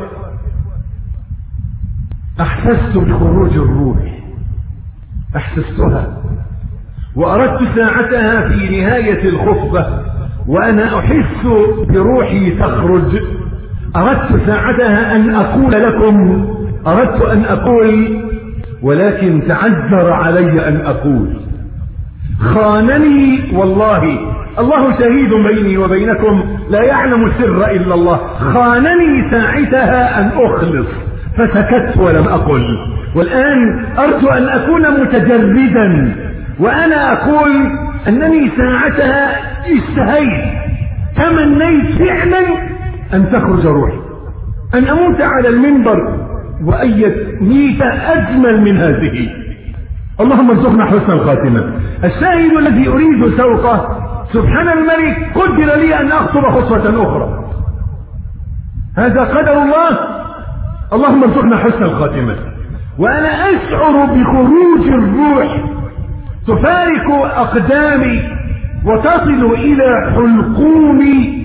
أحسست بخروج الروح، أحسستها، وأردت ساعتها في نهاية الخطبة وأنا أحس بروحي تخرج، أردت ساعتها أن أقول لكم، أردت أن أقول، ولكن تعذر علي أن أقول. خانني والله، الله شهيد بيني وبينكم، لا يعلم السر إلا الله. خانني ساعتها أن أخلص فسكت ولم أقل، والآن أرجو أن أكون متجردا وأنا أقول أنني ساعتها اشتهيت، تمنيت فعلا أن تخرج روحي، أن أموت على المنبر، وأية ميتة أجمل من هذه. اللهم ارزقنا حسن الخاتمة. الشاهد الذي أريد سوقه، سبحان الملك، قدر لي أن أخطب خطوة أخرى، هذا قدر الله. اللهم ارزقنا حسن الخاتمة. وأنا أشعر بخروج الروح تفارق أقدامي وتصل إلى حلقومي.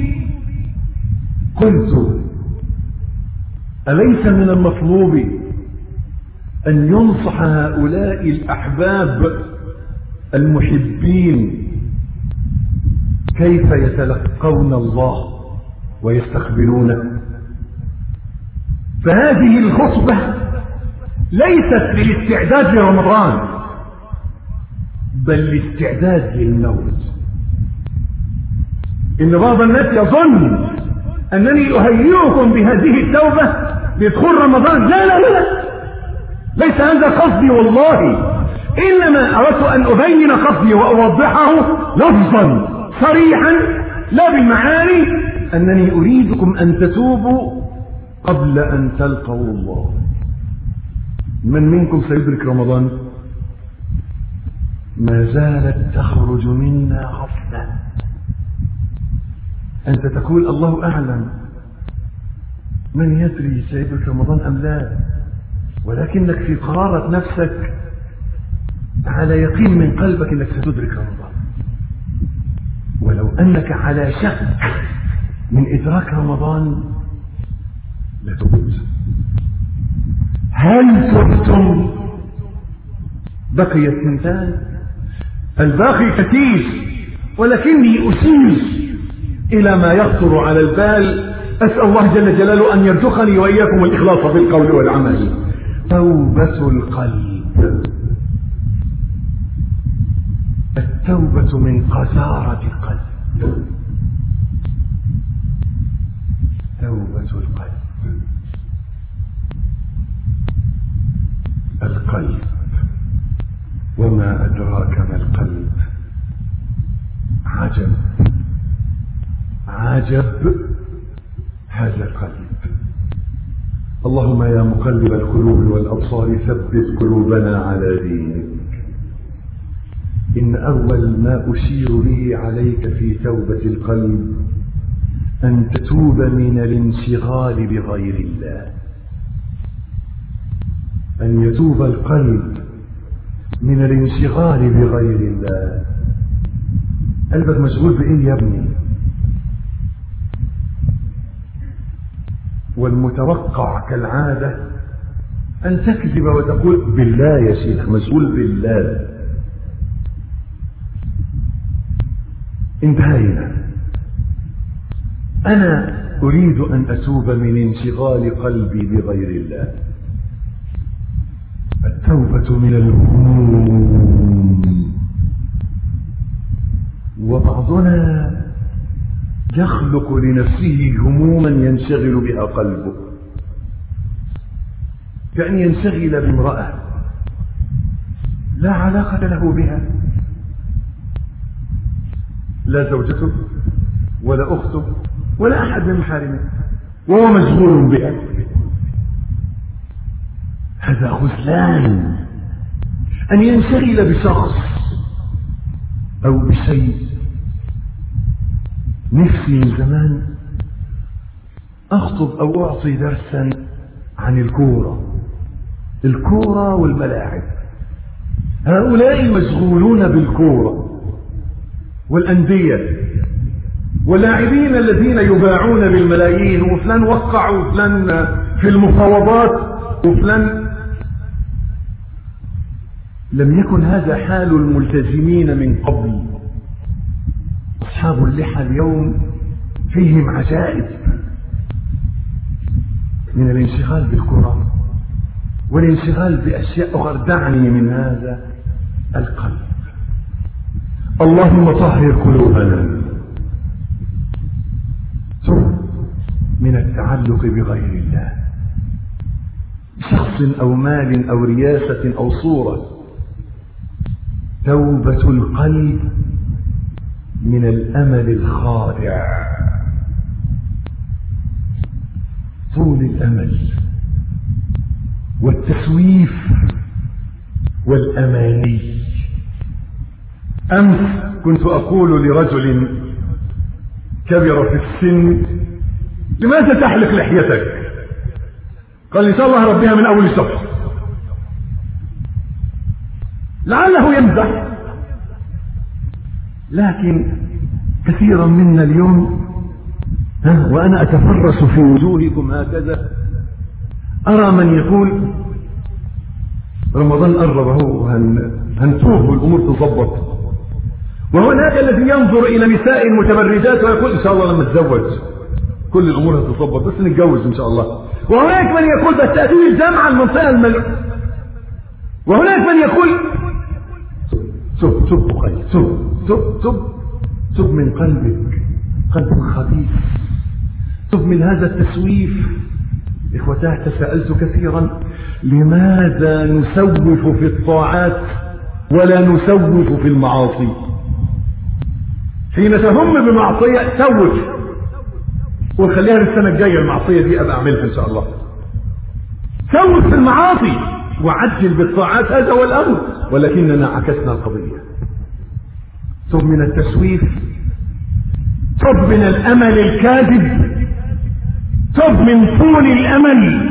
قلت أليس من المطلوب أن ينصح هؤلاء الأحباب المحبين كيف يتلقون الله ويستقبلونه؟ فهذه الخطبة ليست للاستعداد لرمضان، بل الاستعداد للموت. إن بعض الناس يظن أنني أهيئكم بهذه التوبة لدخول رمضان. لا لا لا، ليس هذا قصدي والله، إنما أردت أن أبين قصدي وأوضحه لفظا صريحا لا بالمعاني، أنني أريدكم أن تتوبوا قبل أن تلقوا الله. من منكم سيدرك رمضان؟ ما زالت تخرج منا غفلة. أنت تقول الله أعلم، من يدري سيدرك رمضان أم لا، ولكنك في قرارة نفسك على يقين من قلبك أنك ستدرك رمضان. ولو أنك على شك من إدراك رمضان لتبت. هل تبتم؟ بقي الثنتان، الباقي كثير، ولكني أشير إلى ما يخطر على البال. أسأل الله جل جلاله أن يرزقني وإياكم الإخلاص في القول والعمل. توبة القلب. التوبة من قذارة القلب. توبة القلب. القلب، وما أدراك ما القلب. عجب عجب هذا القلب. اللهم يا مقلب القلوب والأبصار ثبت قلوبنا على دينك. إن أول ما أشير به عليك في توبة القلب أن تتوب من الانشغال بغير الله، أن يتوب القلب من الانشغال بغير الله. قلبك مشغول بإيه يا ابني؟ والمتوقع كالعادة أن تكذب وتقول بالله يا شيخ، مشغول بالله. انتهينا. أنا أريد أن أتوب من انشغال قلبي بغير الله. التوبة من الهموم. وبعضنا يخلق لنفسه هموما ينشغل بها قلبه، كأن ينشغل بامرأة لا علاقة له بها، لا زوجته ولا أخته ولا أحد من محارمه، وهو مشغول بها. هذا خذلان. أن ينشغل بشخص أو بشيء. نفسي من زمان أخطب أو أعطي درسا عن الكورة الكورة والملاعب. هؤلاء مشغولون بالكورة والأندية واللاعبين الذين يباعون بالملايين، وفلان وقع وفلان في المفاوضات وفلان. لم يكن هذا حال الملتزمين من قبل. أصحاب اللحى اليوم فيهم عجائب من الانشغال بالكرة والانشغال بأشياء أخرى. دعني من هذا القلب. اللهم طهر قلوبنا من التعلق بغير الله، شخص أو مال أو رياسة أو صورة. توبة القلب من الأمل الخادع، طول الأمل والتسويف والأماني. أمس كنت أقول لرجل كبر في السن: لماذا تحلق لحيتك؟ قال إن شاء الله ربها من أول الشهر. لعله يمزح، لكن كثيرا منا اليوم ها وأنا أتفرس في وجوهكم هكذا أرى من يقول رمضان قرب اهو هنتوب والأمور تظبط، وهناك الذي ينظر إلى نساء متبرجات ويقول إن شاء الله لما اتزوج كل الأمور هتظبط، بس نتجوز إن شاء الله. وهناك من يقول بس تأتي الجامعة المنطقة الملك. وهناك من يقول تب تب قلبي تب تب تب تب من قلبك، قلبك خبيث. تب من هذا التسويف. إخوتاه تساءلت كثيرا: لماذا نسوف في الطاعات ولا نسوف في المعاصي؟ حين تهم بمعصية سوف وخليها للسنة الجاية، المعصية دي أبقى أعملها إن شاء الله. سوف في المعاصي وعجل بالطاعات، هذا هو الأمر. ولكننا عكسنا القضية. تب من التسويف، تب من الأمل الكاذب، تب من طول الأمل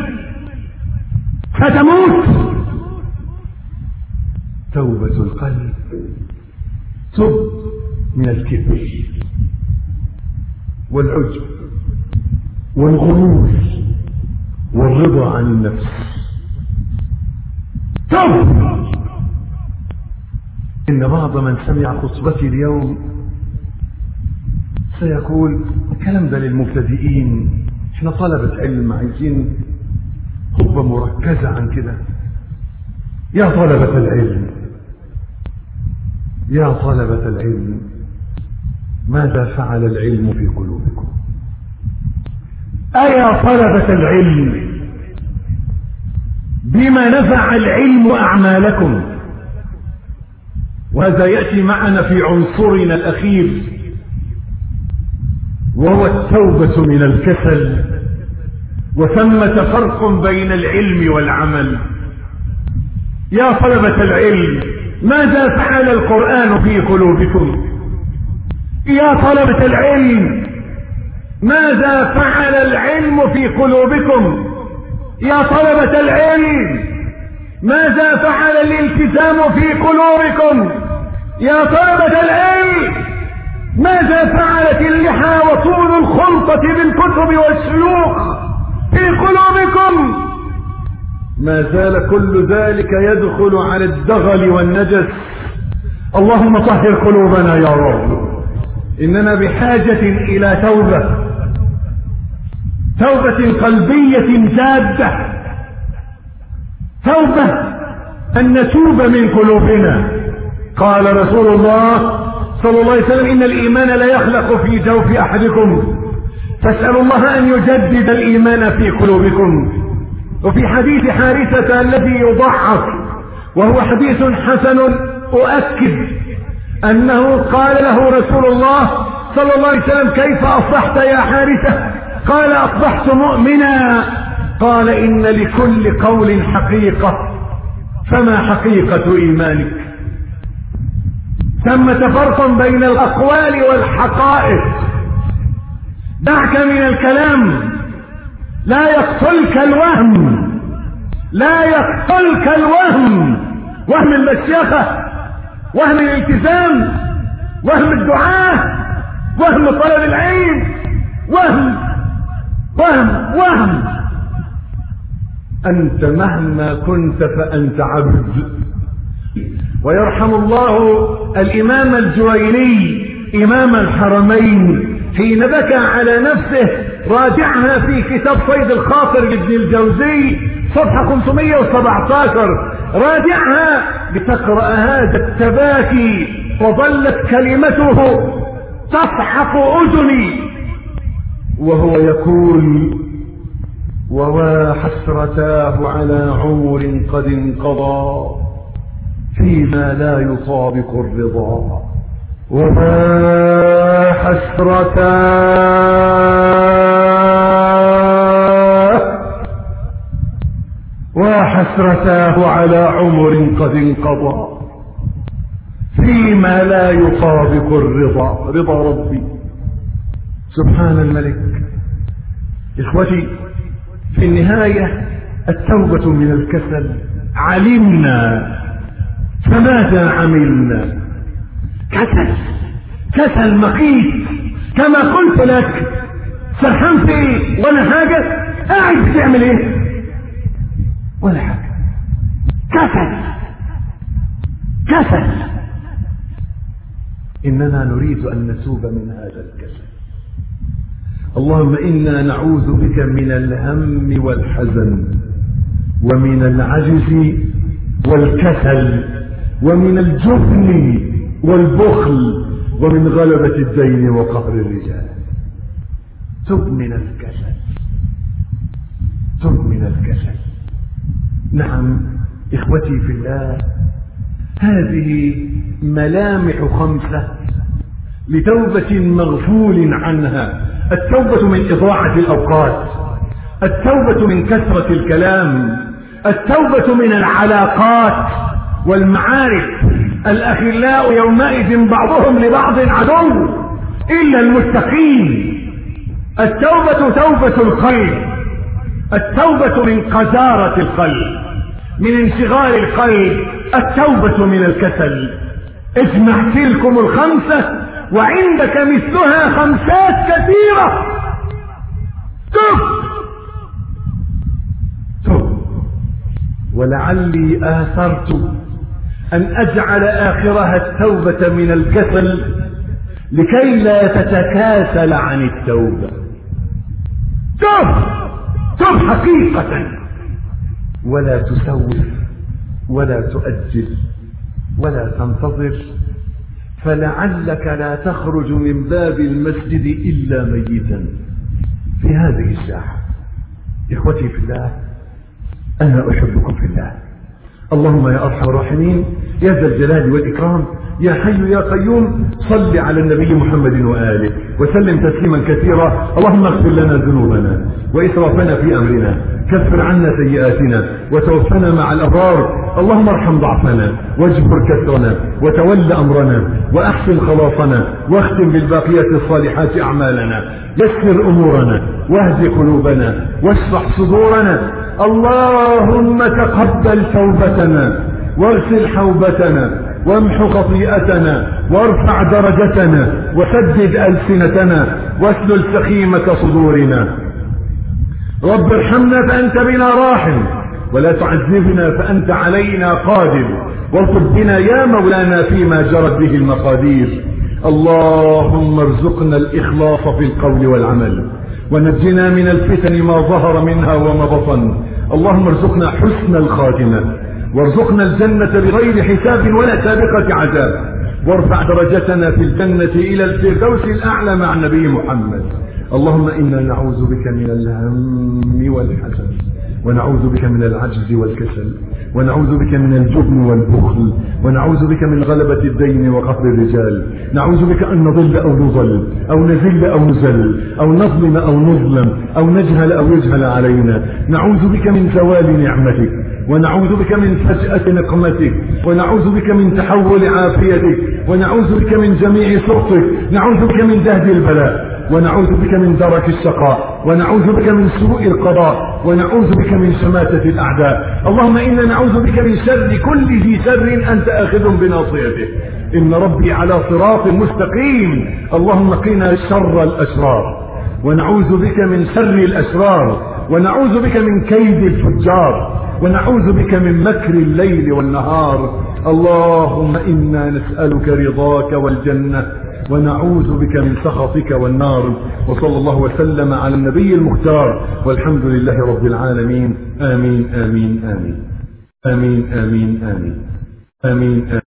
فتموت. توبة القلب. تب من الكبر والعجب والغرور والرضا عن النفس. تب. إن بعض من سمع خطبتي اليوم سيقول الكلام ده للمبتدئين، احنا طلبة علم عايزين خطبة مركزة عن كده. يا طلبة العلم، يا طلبة العلم، ماذا فعل العلم في قلوبكم؟ أيا طلبة العلم، بما نفع العلم أعمالكم؟ وهذا يأتي معنا في عنصرنا الأخير، وهو التوبة من الكسل. وثمة فرق بين العلم والعمل. يا طلبة العلم، ماذا فعل القرآن في قلوبكم؟ يا طلبة العلم، ماذا فعل العلم في قلوبكم؟ يا طلبة العلم، ماذا فعل الالتزام في قلوبكم؟ يا طلبة العلم، ماذا فعلت اللحى وطول الخلطة بالكتب والشيوخ في قلوبكم؟ ما زال كل ذلك يدخل على الدغل والنجس. اللهم طهر قلوبنا يا رب. إننا بحاجة إلى توبة، توبة قلبية جادة، توبة أن نتوب من قلوبنا. قال رسول الله صلى الله عليه وسلم: إن الإيمان لا يخلق في جوف أحدكم، فاسألوا الله أن يجدد الإيمان في قلوبكم. وفي حديث حارثة الذي يضعف وهو حديث حسن أؤكد أنه قال له رسول الله صلى الله عليه وسلم: كيف أصبحت يا حارثة؟ قال: أصبحت مؤمنا. قال: إن لكل قول حقيقة، فما حقيقة إيمانك؟ ثمة فرق بين الأقوال والحقائق. دعك من الكلام، لا يقتلك الوهم، لا يقتلك الوهم، وهم المشيخة، وهم الالتزام، وهم الدعاء، وهم طلب العلم، وهم وهم وهم أنت مهما كنت فأنت عبد. ويرحم الله الإمام الجويني إمام الحرمين حين بكى على نفسه، راجعها في كتاب صيد الخاطر لابن الجوزي صفحة خمسمائة وسبعة عشر، راجعها لتقرأ هذا التباكي. وظلت كلمته تصحف أذني وهو يقول: ووا حسرتاه على عمر قد انقضى فيما لا يطابق الرضا. وما حسرتاه وحسرتاه على عمر قد انقضى فيما لا يطابق الرضا. رضا ربي سبحان الملك. إخوتي، في النهاية التوبة من الكسل. علمنا فماذا عملنا؟ كسل، كسل مخيف. كما قلت لك، سرحان في ايه؟ ولا حاجة. قاعد بتعمل ايه؟ ولا حاجة. كسل كسل. إننا نريد أن نتوب من هذا الكسل. اللهم إنا نعوذ بك من الهم والحزن، ومن العجز والكسل، ومن الجبن والبخل، ومن غلبة الدين وقهر الرجال. تب من الكسل، تب من الكسل. نعم إخوتي في الله، هذه ملامح خمسة لتوبة مغفول عنها. التوبة من إضاعة الأوقات، التوبة من كثرة الكلام، التوبة من العلاقات والمعارف. الأخلاء يومئذ بعضهم لبعض عدو إلا المتقين. التوبة توبة القلب، التوبة من قذارة القلب، من انشغال القلب، التوبة من الكسل. اجمع تلكم الخمسة وعندك مثلها خمسات كثيرة. تب تب. ولعلي آثرت أن أجعل آخرها التوبة من الكسل لكي لا تتكاسل عن التوبة. تب تب حقيقة، ولا تسوف ولا تؤجل ولا تنتظر، فلعلك لا تخرج من باب المسجد إلا ميتا في هذه الساعة. إخوتي في الله، أنا أحبكم في الله. اللهم يا أرحم الراحمين يا ذا الجلال والإكرام يا حي يا قيوم صل على النبي محمد وآله وسلم تسليما كثيرا. اللهم اغفر لنا ذنوبنا وإسرافنا في أمرنا، كفر عنا سيئاتنا وتوفنا مع الأبرار. اللهم ارحم ضعفنا واجبر كسرنا وتول أمرنا وأحسن خلاصنا واختم بالباقيات الصالحات أعمالنا. يسر أمورنا واهد قلوبنا واشرح صدورنا. اللهم تقبل توبتنا واغسل حوبتنا وامحو خطيئتنا وارفع درجتنا وسدد ألسنتنا واسلل سخيمة صدورنا. رب ارحمنا فأنت بنا راحم ولا تعذبنا فأنت علينا قادر، وارفض بنا يا مولانا فيما جرت به المقادير. اللهم ارزقنا الإخلاص في القول والعمل ونجنا من الفتن ما ظهر منها وما بطن. اللهم ارزقنا حسن الخاتمة وارزقنا الجنة بغير حساب ولا سابقة عذاب، وارفع درجتنا في الجنة إلى الفردوس الأعلى مع النبي محمد. اللهم إنا نعوذ بك من الهم والحزن ونعوذ بك من العجز والكسل ونعوذ بك من الجبن والبخل ونعوذ بك من غلبة الدين وقهر الرجال. نعوذ بك أن نضل أو نضل أو نزل أو نزل أو نظلم أو نظلم أو نجهل أو يجهل علينا. نعوذ بك من زوال نعمتك ونعوذ بك من فجأة نقمتك ونعوذ بك من تحول عافيتك ونعوذ بك من جميع سخطك. نعوذ بك من دهد البلاء ونعوذ بك من درك الشقاء ونعوذ بك من سوء القضاء ونعوذ بك من شماتة الأعداء. اللهم إنا نعوذ بك من شر كل ذي شر أنت آخذ بناصيته. إن ربي على صراط مستقيم. اللهم قنا شر الأشرار ونعوذ بك من شر الأشرار ونعوذ بك من كيد الفجار ونعوذ بك من مكر الليل والنهار. اللهم إنا نسألك رضاك والجنة ونعوذ بك من سخطك والنار. وصلى الله وسلم على النبي المختار والحمد لله رب العالمين. آمين آمين آمين آمين آمين آمين آمين, آمين.